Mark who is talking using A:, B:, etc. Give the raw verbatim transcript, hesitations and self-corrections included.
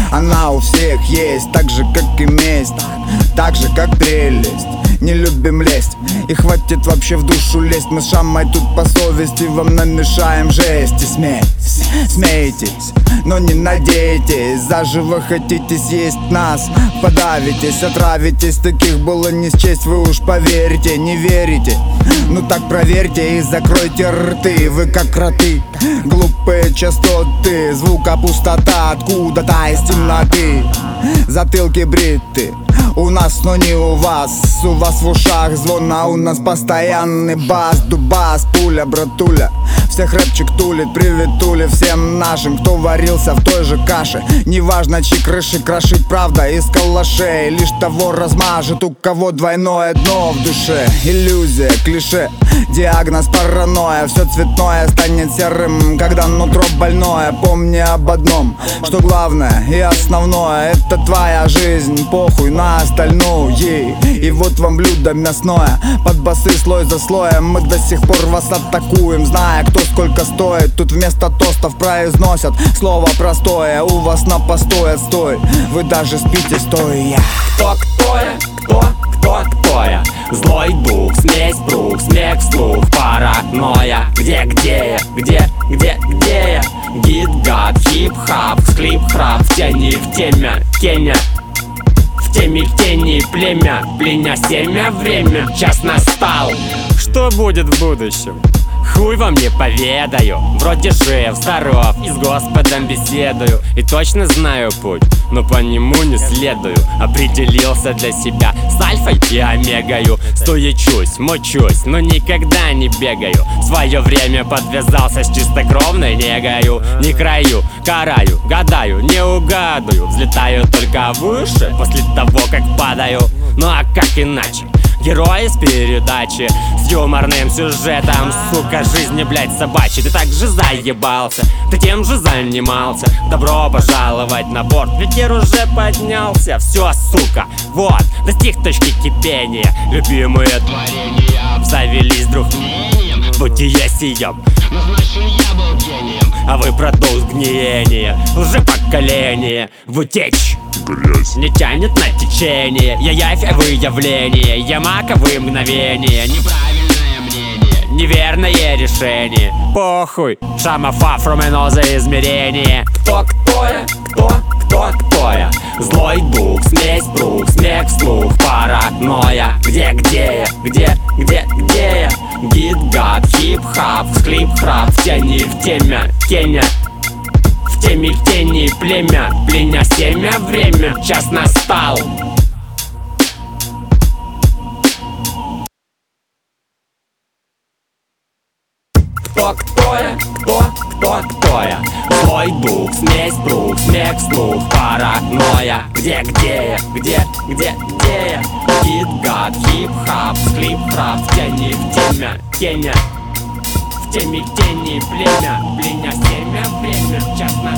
A: Она у всех есть, так же как и месть, так же как прелесть. Не любим лезть, и хватит вообще в душу лезть. Мы с Шамой тут по совести вам намешаем жесть. И смейтесь, смейтесь, но не надейтесь. Заживо хотите съесть нас, подавитесь, отравитесь. Таких было не счесть, вы уж поверьте. Не верите? Ну так проверьте и закройте рты. Вы как кроты, глупые частоты. Звука пустота откуда-то из темноты. Затылки бриты у нас, но не у вас. У вас в ушах звон, а у нас постоянный бас. Дубас, пуля, братуля, всех рэпчик тулит. Привет, тули всем нашим, кто варился в той же каше. Неважно, чьи крыши крошить, правда из калашей. Лишь того размажет, у кого двойное дно в душе. Иллюзия, клише, диагноз паранойя. Все цветное станет серым, когда нутро больное. Помни об одном, что главное и основное — это твоя жизнь, похуй на остальную. И вот вам блюдо мясное, под басы слой за слоем. Мы до сих пор вас атакуем, зная, кто сколько стоит. Тут вместо тостов произносят слово простое. У вас на постой отстой, вы даже спите стоя.
B: Кто, кто я? Кто, кто, кто я? Злой дух, смесь, брух, смех, вслух, паранойя. Где, где я? Где, где, где я? Гид-гад, хип-хап, склип-храп. В тени, в теме, Кеня. В теме, в тени, племя, пленя, семя, время, час настал. Что будет в будущем? Хуй вам не поведаю. Вроде жив, здоров и с Господом беседую. И точно знаю путь, но по нему не следую. Определился для себя с альфой и омегою. Стоячусь, мочусь, но никогда не бегаю. В свое время подвязался с чистокровной негою. Не краю, караю, гадаю, не угадаю. Взлетаю только выше после того, как падаю. Ну а как иначе? Герой с передачи с юморным сюжетом. Сука, жизни, блять, собачьей. Ты так же заебался, ты тем же занимался. Добро пожаловать на борт, ветер уже поднялся. Все, сука, вот, достиг точки кипения. Любимые творения обзавелись друг мнением. Бытие сием, назначен я был гением, а вы продукт гниения. Лжепоколение в утечь.
C: Грязь
B: Не тянет на течение. Я явь, а вы явление. Я маковые мгновения. Неправильное мнение, неверное решение. Похуй, шамафа from another измерение. Кто, кто я? Кто, кто, кто я? Злой дух, смесь, брух, смех, вслух, паранойя. Где, где я? Где, где, где я? Гид-гад, хип-хап, склип-храп. В тени, в теме, Кеня. В теме, в тени, племя, пленя, семя, время, час настал. Кто, кто я? Кто, кто, кто я? Злой дух, смесь, брух, смех, вслух, паранойя. Где, где я? Где, где, где я? Гид-гад, хип-хап, склип-храп. В тени, в теме, Кеня. В теме, в тени, племя, пленя, семя, время, час настал.